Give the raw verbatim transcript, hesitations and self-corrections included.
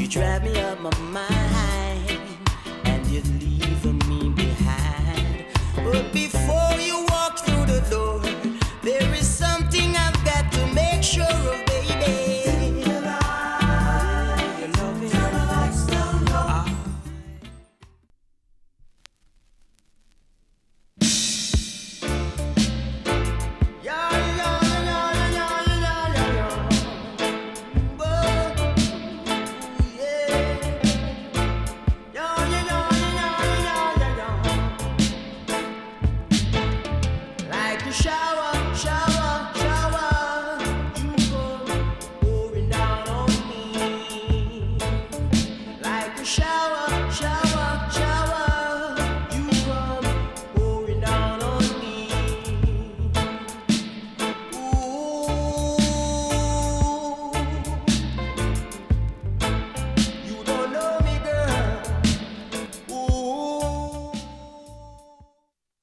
drive me up my mind, and you're leaving me behind. But before you walk through the door, there is something I've got to make sure of, baby. Your light, turn the lights down low. Shower, shower.